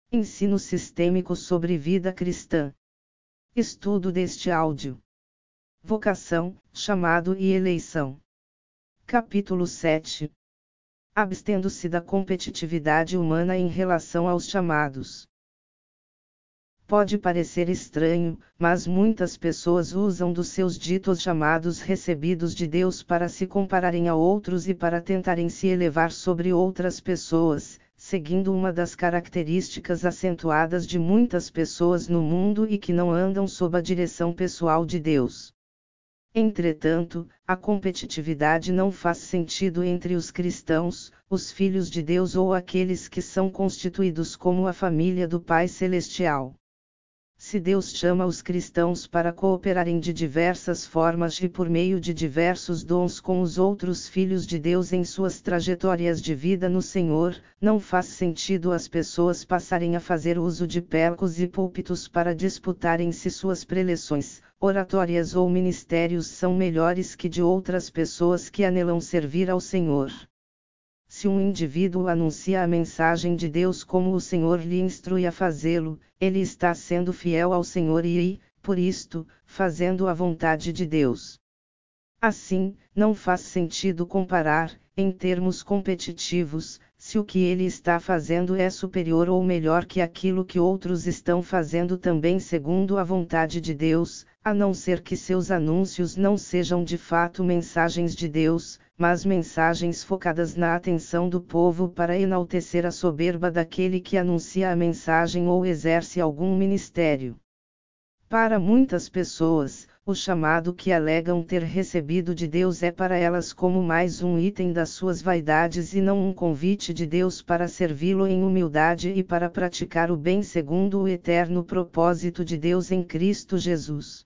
Ensino sistêmico sobre vida cristã. Estudo deste áudio. Vocação, chamado e eleição. Capítulo 7. Abstendo-se da competitividade humana em relação aos chamados. Pode parecer estranho, mas muitas pessoas usam dos seus ditos chamados recebidos de Deus para se compararem a outros e para tentarem se elevar sobre outras pessoas, seguindo uma das características acentuadas de muitas pessoas no mundo e que não andam sob a direção pessoal de Deus. Entretanto, a competitividade não faz sentido entre os cristãos, os filhos de Deus ou aqueles que são constituídos como a família do Pai Celestial. Se Deus chama os cristãos para cooperarem de diversas formas e por meio de diversos dons com os outros filhos de Deus em suas trajetórias de vida no Senhor, não faz sentido as pessoas passarem a fazer uso de palcos e púlpitos para disputarem se suas preleções, oratórias ou ministérios são melhores que de outras pessoas que anelam servir ao Senhor. Se um indivíduo anuncia a mensagem de Deus como o Senhor lhe instrui a fazê-lo, ele está sendo fiel ao Senhor e, por isto, fazendo a vontade de Deus. Assim, não faz sentido comparar, em termos competitivos, se o que ele está fazendo é superior ou melhor que aquilo que outros estão fazendo também segundo a vontade de Deus, a não ser que seus anúncios não sejam de fato mensagens de Deus, mas mensagens focadas na atenção do povo para enaltecer a soberba daquele que anuncia a mensagem ou exerce algum ministério. Para muitas pessoas, o chamado que alegam ter recebido de Deus é para elas como mais um item das suas vaidades e não um convite de Deus para servi-lo em humildade e para praticar o bem segundo o eterno propósito de Deus em Cristo Jesus.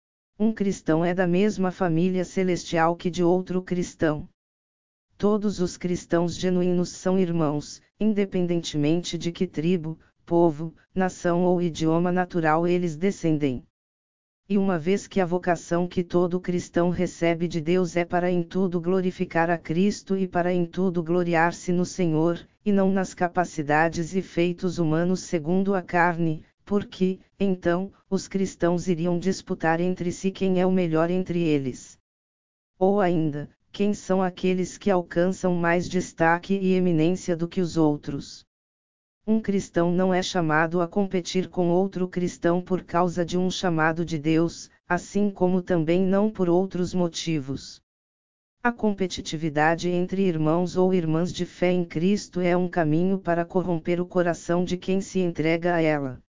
Um cristão é da mesma família celestial que de outro cristão. Todos os cristãos genuínos são irmãos, independentemente de que tribo, povo, nação ou idioma natural eles descendem. E uma vez que a vocação que todo cristão recebe de Deus é para em tudo glorificar a Cristo e para em tudo gloriar-se no Senhor, e não nas capacidades e feitos humanos segundo a carne, porque, então, os cristãos iriam disputar entre si quem é o melhor entre eles. Ou ainda, quem são aqueles que alcançam mais destaque e eminência do que os outros. Um cristão não é chamado a competir com outro cristão por causa de um chamado de Deus, assim como também não por outros motivos. A competitividade entre irmãos ou irmãs de fé em Cristo é um caminho para corromper o coração de quem se entrega a ela.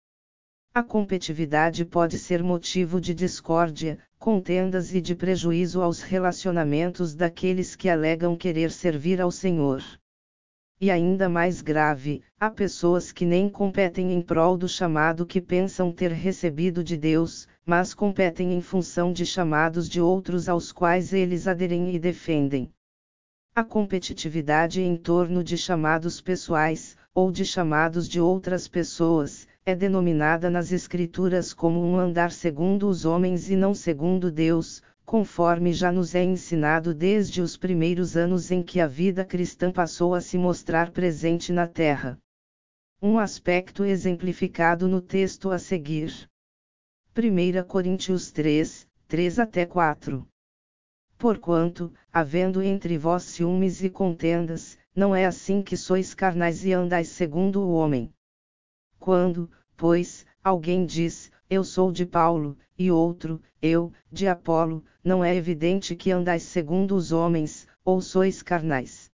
A competitividade pode ser motivo de discórdia, contendas e de prejuízo aos relacionamentos daqueles que alegam querer servir ao Senhor. E ainda mais grave, há pessoas que nem competem em prol do chamado que pensam ter recebido de Deus, mas competem em função de chamados de outros aos quais eles aderem e defendem. A competitividade em torno de chamados pessoais, ou de chamados de outras pessoas, é denominada nas Escrituras como um andar segundo os homens e não segundo Deus, conforme já nos é ensinado desde os primeiros anos em que a vida cristã passou a se mostrar presente na terra. Um aspecto exemplificado no texto a seguir. 1 Coríntios 3, 3-4. Porquanto, havendo entre vós ciúmes e contendas, não é assim que sois carnais e andais segundo o homem. Quando, pois, alguém diz, eu sou de Paulo, e outro, eu, de Apolo, não é evidente que andais segundo os homens, ou sois carnais.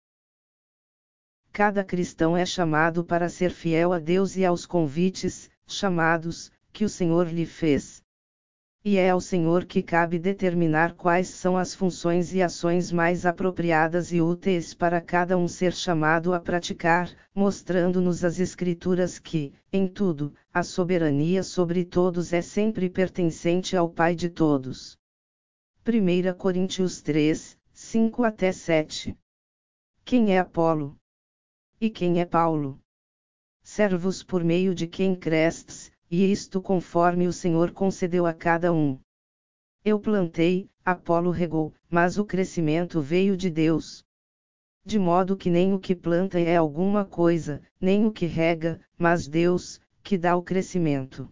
Cada cristão é chamado para ser fiel a Deus e aos convites, chamados, que o Senhor lhe fez. E é ao Senhor que cabe determinar quais são as funções e ações mais apropriadas e úteis para cada um ser chamado a praticar, mostrando-nos as Escrituras que, em tudo, a soberania sobre todos é sempre pertencente ao Pai de todos. 1 Coríntios 3, 5-7. Quem é Apolo? E quem é Paulo? Servos por meio de quem crestes, e isto conforme o Senhor concedeu a cada um. Eu plantei, Apolo regou, mas o crescimento veio de Deus. de modo que nem o que planta é alguma coisa, nem o que rega, mas Deus, que dá o crescimento.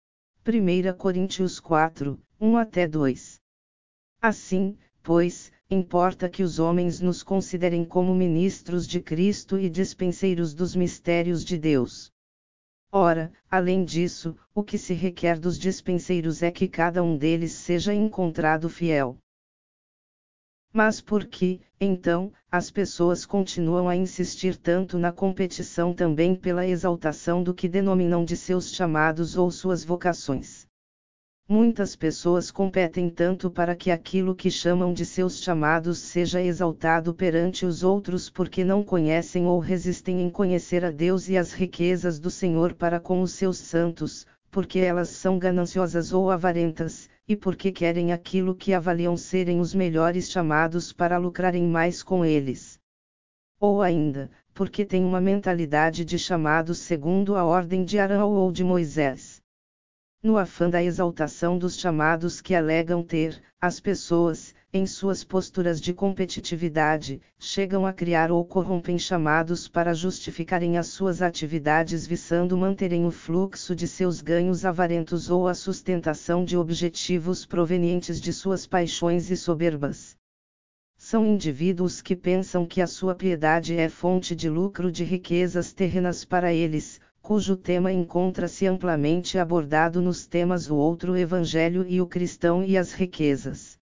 1 Coríntios 4, 1-2. Assim, pois, importa que os homens nos considerem como ministros de Cristo e dispenseiros dos mistérios de Deus. Ora, além disso, o que se requer dos dispenseiros é que cada um deles seja encontrado fiel. Mas por que, então, as pessoas continuam a insistir tanto na competição também pela exaltação do que denominam de seus chamados ou suas vocações? Muitas pessoas competem tanto para que aquilo que chamam de seus chamados seja exaltado perante os outros porque não conhecem ou resistem em conhecer a Deus e as riquezas do Senhor para com os seus santos, porque elas são gananciosas ou avarentas, e porque querem aquilo que avaliam serem os melhores chamados para lucrarem mais com eles. Ou ainda, porque têm uma mentalidade de chamados segundo a ordem de Arão ou de Moisés. No afã da exaltação dos chamados que alegam ter, as pessoas, em suas posturas de competitividade, chegam a criar ou corrompem chamados para justificarem as suas atividades visando manterem o fluxo de seus ganhos avarentos ou a sustentação de objetivos provenientes de suas paixões e soberbas. São indivíduos que pensam que a sua piedade é fonte de lucro de riquezas terrenas para eles, cujo tema encontra-se amplamente abordado nos temas O Outro Evangelho e o Cristão e as Riquezas.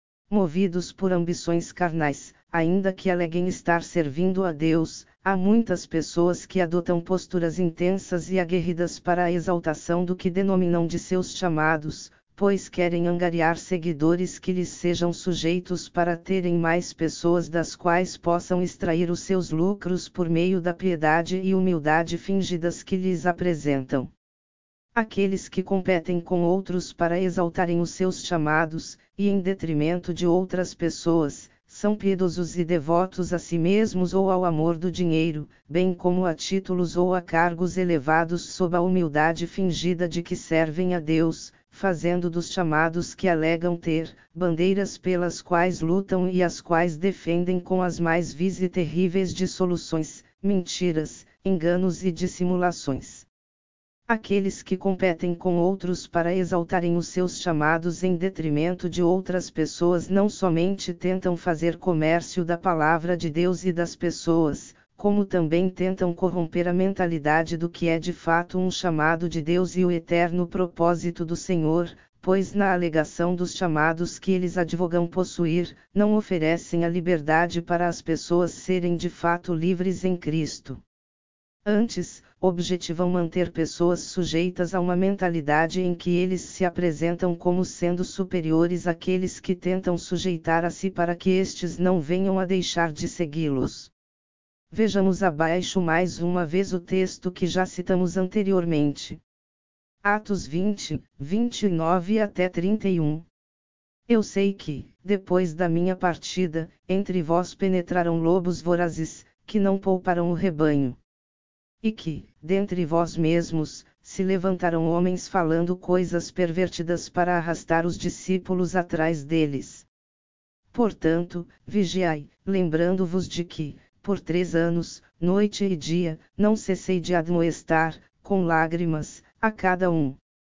Movidos por ambições carnais, ainda que aleguem estar servindo a Deus, há muitas pessoas que adotam posturas intensas e aguerridas para a exaltação do que denominam de seus chamados, pois querem angariar seguidores que lhes sejam sujeitos para terem mais pessoas das quais possam extrair os seus lucros por meio da piedade e humildade fingidas que lhes apresentam. Aqueles que competem com outros para exaltarem os seus chamados, e em detrimento de outras pessoas, são piedosos e devotos a si mesmos ou ao amor do dinheiro, bem como a títulos ou a cargos elevados sob a humildade fingida de que servem a Deus, fazendo dos chamados que alegam ter, bandeiras pelas quais lutam e as quais defendem com as mais vis e terríveis dissoluções, mentiras, enganos e dissimulações. Aqueles que competem com outros para exaltarem os seus chamados em detrimento de outras pessoas não somente tentam fazer comércio da palavra de Deus e das pessoas, como também tentam corromper a mentalidade do que é de fato um chamado de Deus e o eterno propósito do Senhor, pois na alegação dos chamados que eles advogam possuir, não oferecem a liberdade para as pessoas serem de fato livres em Cristo. Antes, objetivam manter pessoas sujeitas a uma mentalidade em que eles se apresentam como sendo superiores àqueles que tentam sujeitar a si para que estes não venham a deixar de segui-los. Vejamos abaixo mais uma vez o texto que já citamos anteriormente. Atos 20, 29-31. Eu sei que, depois da minha partida, entre vós penetraram lobos vorazes, que não pouparam o rebanho. E que, dentre vós mesmos, se levantaram homens falando coisas pervertidas para arrastar os discípulos atrás deles. Portanto, vigiai, lembrando-vos de que, por 3 anos, noite e dia, não cessei de admoestar, com lágrimas, a cada um.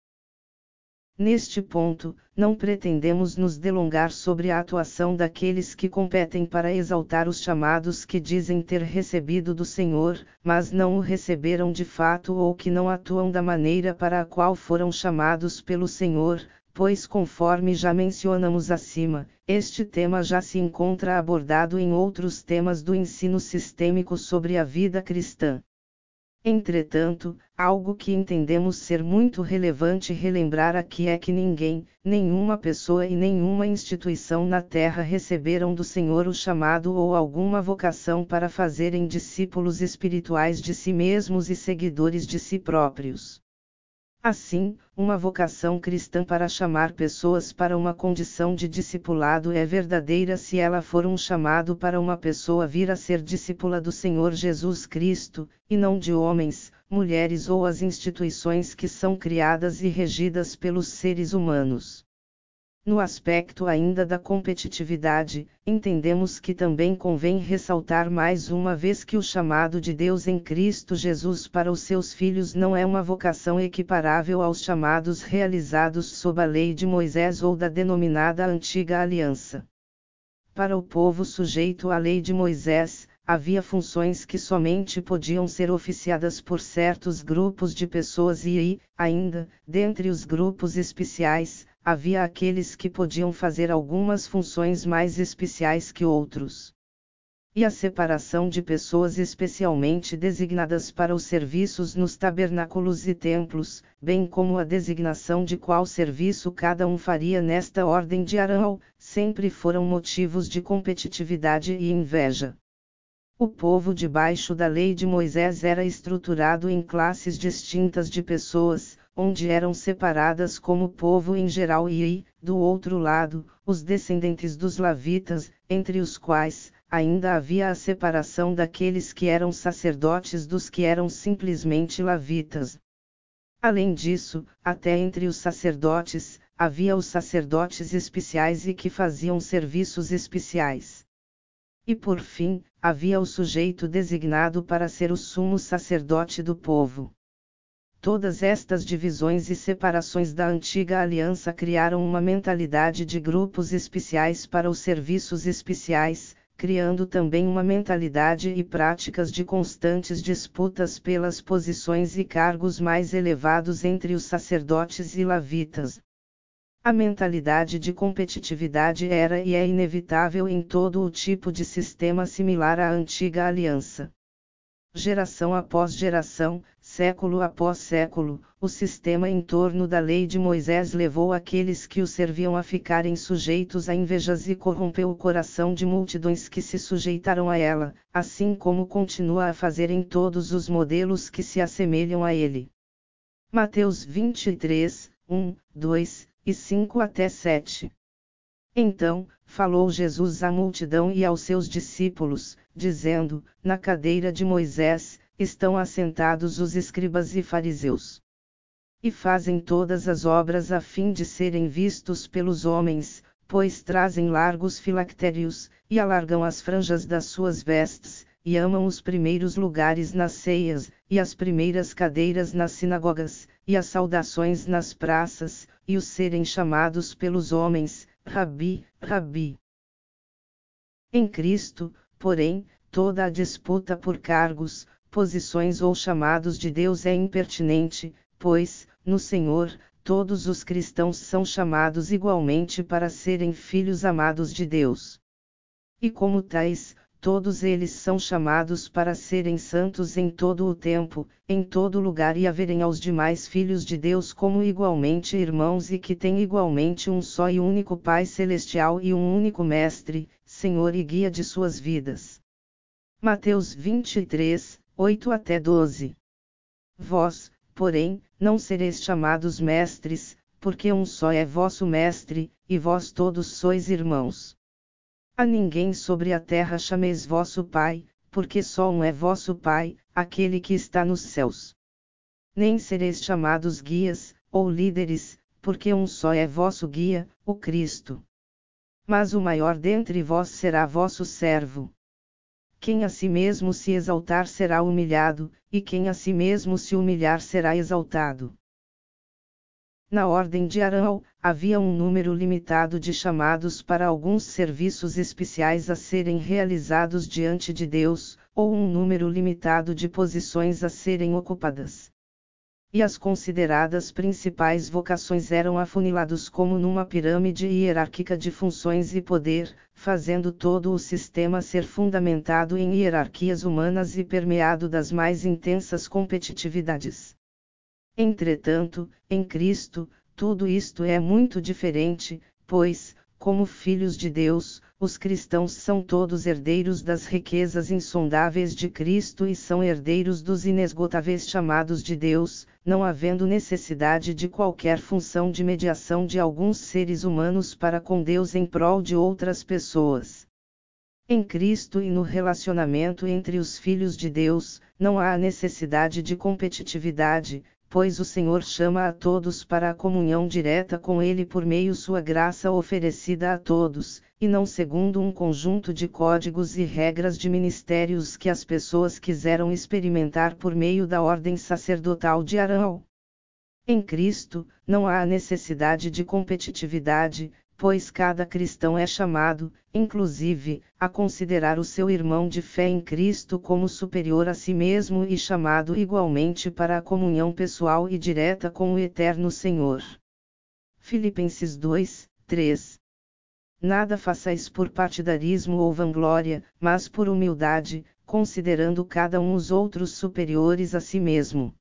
Neste ponto, não pretendemos nos delongar sobre a atuação daqueles que competem para exaltar os chamados que dizem ter recebido do Senhor, mas não o receberam de fato ou que não atuam da maneira para a qual foram chamados pelo Senhor, pois conforme já mencionamos acima, este tema já se encontra abordado em outros temas do ensino sistêmico sobre a vida cristã. Entretanto, algo que entendemos ser muito relevante relembrar aqui é que ninguém, nenhuma pessoa e nenhuma instituição na Terra receberam do Senhor o chamado ou alguma vocação para fazerem discípulos espirituais de si mesmos e seguidores de si próprios. Assim, uma vocação cristã para chamar pessoas para uma condição de discipulado é verdadeira se ela for um chamado para uma pessoa vir a ser discípula do Senhor Jesus Cristo, e não de homens, mulheres ou as instituições que são criadas e regidas pelos seres humanos. No aspecto ainda da competitividade, entendemos que também convém ressaltar mais uma vez que o chamado de Deus em Cristo Jesus para os seus filhos não é uma vocação equiparável aos chamados realizados sob a lei de Moisés ou da denominada Antiga Aliança. Para o povo sujeito à lei de Moisés, havia funções que somente podiam ser oficiadas por certos grupos de pessoas e, ainda, dentre os grupos especiais, havia aqueles que podiam fazer algumas funções mais especiais que outros. E a separação de pessoas especialmente designadas para os serviços nos tabernáculos e templos, bem como a designação de qual serviço cada um faria nesta ordem de Arão, sempre foram motivos de competitividade e inveja. O povo debaixo da lei de Moisés era estruturado em classes distintas de pessoas, onde eram separadas como povo em geral e, do outro lado, os descendentes dos levitas, entre os quais, ainda havia a separação daqueles que eram sacerdotes dos que eram simplesmente levitas. Além disso, até entre os sacerdotes, havia os sacerdotes especiais e que faziam serviços especiais. E por fim, havia o sujeito designado para ser o sumo sacerdote do povo. Todas estas divisões e separações da antiga aliança criaram uma mentalidade de grupos especiais para os serviços especiais, criando também uma mentalidade e práticas de constantes disputas pelas posições e cargos mais elevados entre os sacerdotes e levitas. A mentalidade de competitividade era e é inevitável em todo o tipo de sistema similar à antiga aliança. Geração após geração, século após século, o sistema em torno da lei de Moisés levou aqueles que o serviam a ficarem sujeitos a invejas e corrompeu o coração de multidões que se sujeitaram a ela, assim como continua a fazer em todos os modelos que se assemelham a ele. Mateus 23, 1, 2 e 5 até 7. Então, falou Jesus à multidão e aos seus discípulos, dizendo: Na cadeira de Moisés, estão assentados os escribas e fariseus. E fazem todas as obras a fim de serem vistos pelos homens, pois trazem largos filactérios, e alargam as franjas das suas vestes, e amam os primeiros lugares nas ceias, e as primeiras cadeiras nas sinagogas, e as saudações nas praças, e os serem chamados pelos homens, Rabi, Rabi. Em Cristo, porém, toda a disputa por cargos, posições ou chamados de Deus é impertinente, pois, no Senhor, todos os cristãos são chamados igualmente para serem filhos amados de Deus. E como tais, todos eles são chamados para serem santos em todo o tempo, em todo lugar e a verem aos demais filhos de Deus como igualmente irmãos e que têm igualmente um só e único Pai Celestial e um único Mestre, Senhor e Guia de suas vidas. Mateus 23, 8 até 12. Vós, porém, não sereis chamados mestres, porque um só é vosso Mestre, e vós todos sois irmãos. A ninguém sobre a terra chameis vosso Pai, porque só um é vosso Pai, aquele que está nos céus. Nem sereis chamados guias, ou líderes, porque um só é vosso guia, o Cristo. Mas o maior dentre vós será vosso servo. Quem a si mesmo se exaltar será humilhado, e quem a si mesmo se humilhar será exaltado. Na ordem de Arão, havia um número limitado de chamados para alguns serviços especiais a serem realizados diante de Deus, ou um número limitado de posições a serem ocupadas. E as consideradas principais vocações eram afunilados como numa pirâmide hierárquica de funções e poder, fazendo todo o sistema ser fundamentado em hierarquias humanas e permeado das mais intensas competitividades. Entretanto, em Cristo, tudo isto é muito diferente, pois, como filhos de Deus, os cristãos são todos herdeiros das riquezas insondáveis de Cristo e são herdeiros dos inesgotáveis chamados de Deus, não havendo necessidade de qualquer função de mediação de alguns seres humanos para com Deus em prol de outras pessoas. Em Cristo e no relacionamento entre os filhos de Deus, não há necessidade de competitividade, pois o Senhor chama a todos para a comunhão direta com Ele por meio sua graça oferecida a todos, e não segundo um conjunto de códigos e regras de ministérios que as pessoas quiseram experimentar por meio da ordem sacerdotal de Arão. Em Cristo, não há necessidade de competitividade, pois cada cristão é chamado, inclusive, a considerar o seu irmão de fé em Cristo como superior a si mesmo e chamado igualmente para a comunhão pessoal e direta com o Eterno Senhor. Filipenses 2, 3. Nada façais por partidarismo ou vanglória, mas por humildade, considerando cada um os outros superiores a si mesmo.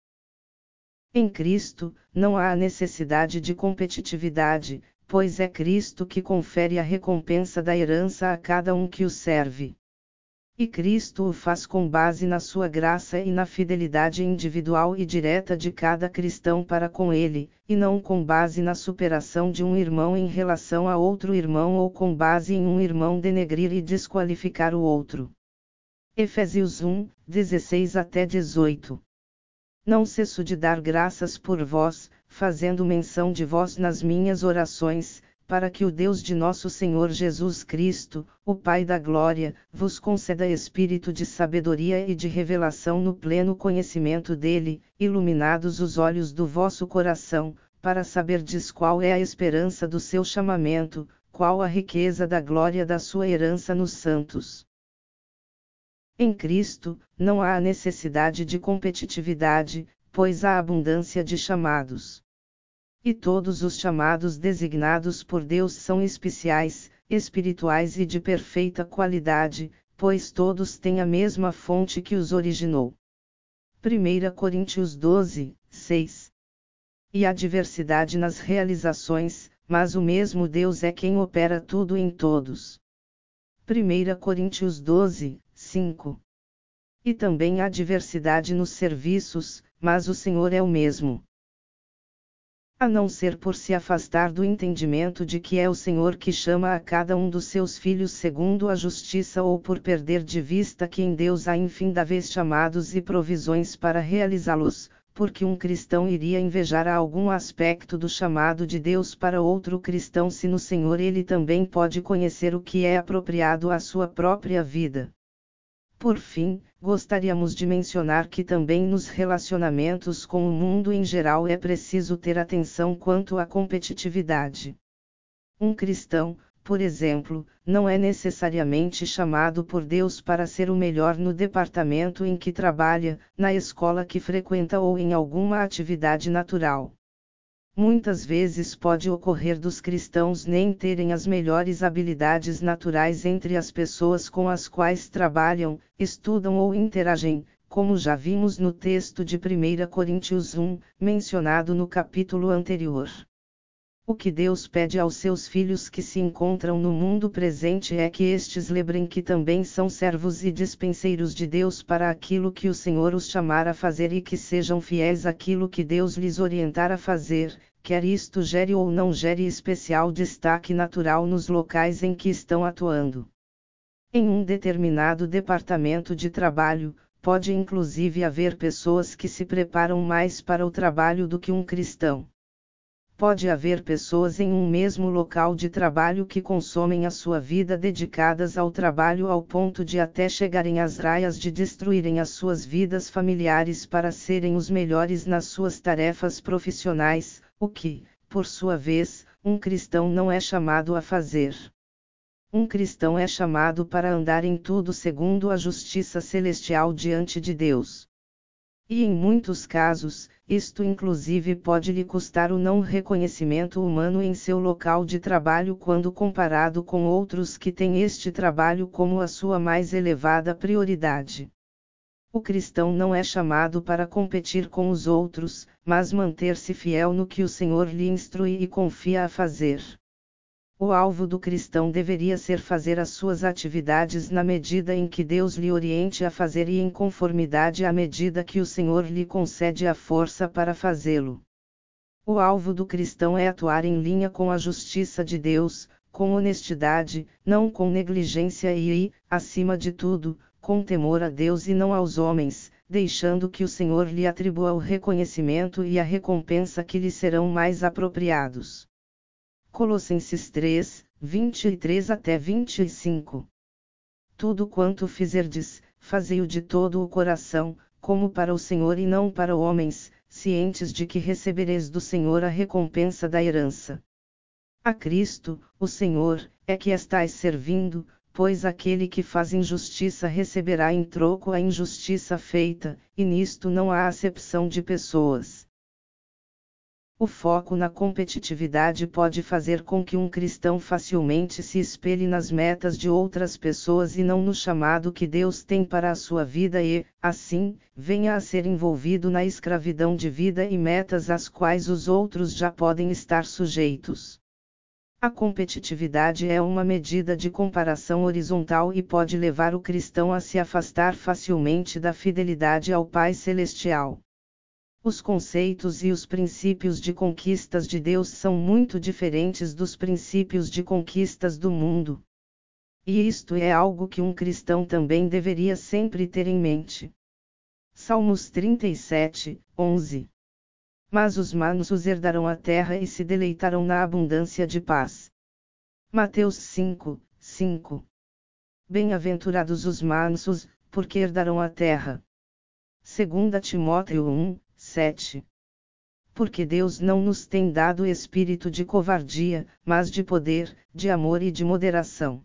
Em Cristo, não há necessidade de competitividade, pois é Cristo que confere a recompensa da herança a cada um que o serve. E Cristo o faz com base na sua graça e na fidelidade individual e direta de cada cristão para com ele, e não com base na superação de um irmão em relação a outro irmão ou com base em um irmão denegrir e desqualificar o outro. Efésios 1, 16 até 18. Não cesso de dar graças por vós, fazendo menção de vós nas minhas orações, para que o Deus de nosso Senhor Jesus Cristo, o Pai da Glória, vos conceda espírito de sabedoria e de revelação no pleno conhecimento dele, iluminados os olhos do vosso coração, para saberdes qual é a esperança do seu chamamento, qual a riqueza da glória da sua herança nos santos. Em Cristo, não há necessidade de competitividade, pois há abundância de chamados. E todos os chamados designados por Deus são especiais, espirituais e de perfeita qualidade, pois todos têm a mesma fonte que os originou. 1 Coríntios 12, 6. E há diversidade nas realizações, mas o mesmo Deus é quem opera tudo em todos. 1 Coríntios 12, 5. E também há diversidade nos serviços, mas o Senhor é o mesmo. A não ser por se afastar do entendimento de que é o Senhor que chama a cada um dos seus filhos segundo a justiça ou por perder de vista que em Deus há infindáveis chamados e provisões para realizá-los, porque um cristão iria invejar algum aspecto do chamado de Deus para outro cristão se no Senhor ele também pode conhecer o que é apropriado à sua própria vida. Por fim, gostaríamos de mencionar que também nos relacionamentos com o mundo em geral é preciso ter atenção quanto à competitividade. Um cristão, por exemplo, não é necessariamente chamado por Deus para ser o melhor no departamento em que trabalha, na escola que frequenta ou em alguma atividade natural. Muitas vezes pode ocorrer dos cristãos nem terem as melhores habilidades naturais entre as pessoas com as quais trabalham, estudam ou interagem, como já vimos no texto de 1 Coríntios 1, mencionado no capítulo anterior. O que Deus pede aos seus filhos que se encontram no mundo presente é que estes lembrem que também são servos e dispenseiros de Deus para aquilo que o Senhor os chamar a fazer e que sejam fiéis àquilo que Deus lhes orientar a fazer, quer isto gere ou não gere especial destaque natural nos locais em que estão atuando. Em um determinado departamento de trabalho, pode inclusive haver pessoas que se preparam mais para o trabalho do que um cristão. Pode haver pessoas em um mesmo local de trabalho que consomem a sua vida dedicadas ao trabalho ao ponto de até chegarem às raias de destruírem as suas vidas familiares para serem os melhores nas suas tarefas profissionais, o que, por sua vez, um cristão não é chamado a fazer. Um cristão é chamado para andar em tudo segundo a justiça celestial diante de Deus. E em muitos casos, isto inclusive pode lhe custar o não reconhecimento humano em seu local de trabalho quando comparado com outros que têm este trabalho como a sua mais elevada prioridade. O cristão não é chamado para competir com os outros, mas manter-se fiel no que o Senhor lhe instrui e confia a fazer. O alvo do cristão deveria ser fazer as suas atividades na medida em que Deus lhe oriente a fazer e em conformidade à medida que o Senhor lhe concede a força para fazê-lo. O alvo do cristão é atuar em linha com a justiça de Deus, com honestidade, não com negligência e, acima de tudo, com temor a Deus e não aos homens, deixando que o Senhor lhe atribua o reconhecimento e a recompensa que lhe serão mais apropriados. Colossenses 3, 23 até 25. Tudo quanto fizerdes, fazei-o de todo o coração, como para o Senhor e não para homens, cientes de que recebereis do Senhor a recompensa da herança. A Cristo, o Senhor, é que estais servindo, pois aquele que faz injustiça receberá em troco a injustiça feita, e nisto não há acepção de pessoas. O foco na competitividade pode fazer com que um cristão facilmente se espelhe nas metas de outras pessoas e não no chamado que Deus tem para a sua vida e, assim, venha a ser envolvido na escravidão de vida e metas às quais os outros já podem estar sujeitos. A competitividade é uma medida de comparação horizontal e pode levar o cristão a se afastar facilmente da fidelidade ao Pai Celestial. Os conceitos e os princípios de conquistas de Deus são muito diferentes dos princípios de conquistas do mundo. E isto é algo que um cristão também deveria sempre ter em mente. Salmos 37, 11. Mas os mansos herdarão a terra e se deleitarão na abundância de paz. Mateus 5, 5. Bem-aventurados os mansos, porque herdarão a terra. 2 Timóteo 1, 7. Porque Deus não nos tem dado espírito de covardia, mas de poder, de amor e de moderação.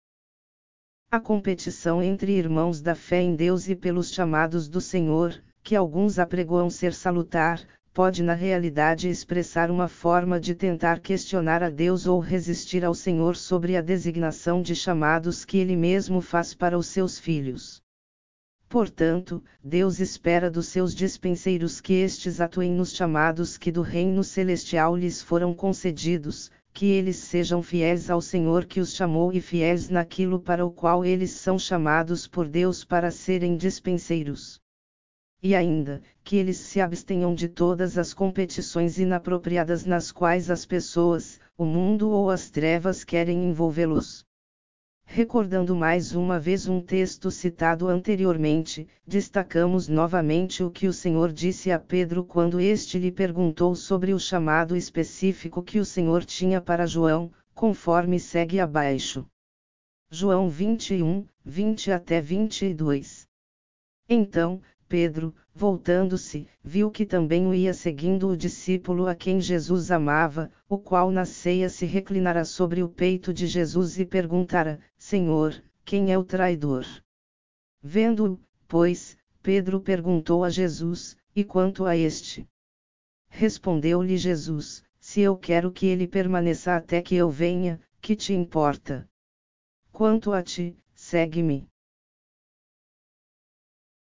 A competição entre irmãos da fé em Deus e pelos chamados do Senhor, que alguns apregoam ser salutar, pode na realidade expressar uma forma de tentar questionar a Deus ou resistir ao Senhor sobre a designação de chamados que Ele mesmo faz para os seus filhos. Portanto, Deus espera dos seus dispenseiros que estes atuem nos chamados que do reino celestial lhes foram concedidos, que eles sejam fiéis ao Senhor que os chamou e fiéis naquilo para o qual eles são chamados por Deus para serem dispenseiros. E ainda, que eles se abstenham de todas as competições inapropriadas nas quais as pessoas, o mundo ou as trevas querem envolvê-los. Recordando mais uma vez um texto citado anteriormente, destacamos novamente o que o Senhor disse a Pedro quando este lhe perguntou sobre o chamado específico que o Senhor tinha para João, conforme segue abaixo. João 21, 20 até 22. Então, Pedro, voltando-se, viu que também o ia seguindo o discípulo a quem Jesus amava, o qual na ceia se reclinara sobre o peito de Jesus e perguntara: Senhor, quem é o traidor? Vendo-o, pois, Pedro perguntou a Jesus: E quanto a este? Respondeu-lhe Jesus: Se eu quero que ele permaneça até que eu venha, que te importa? Quanto a ti, segue-me.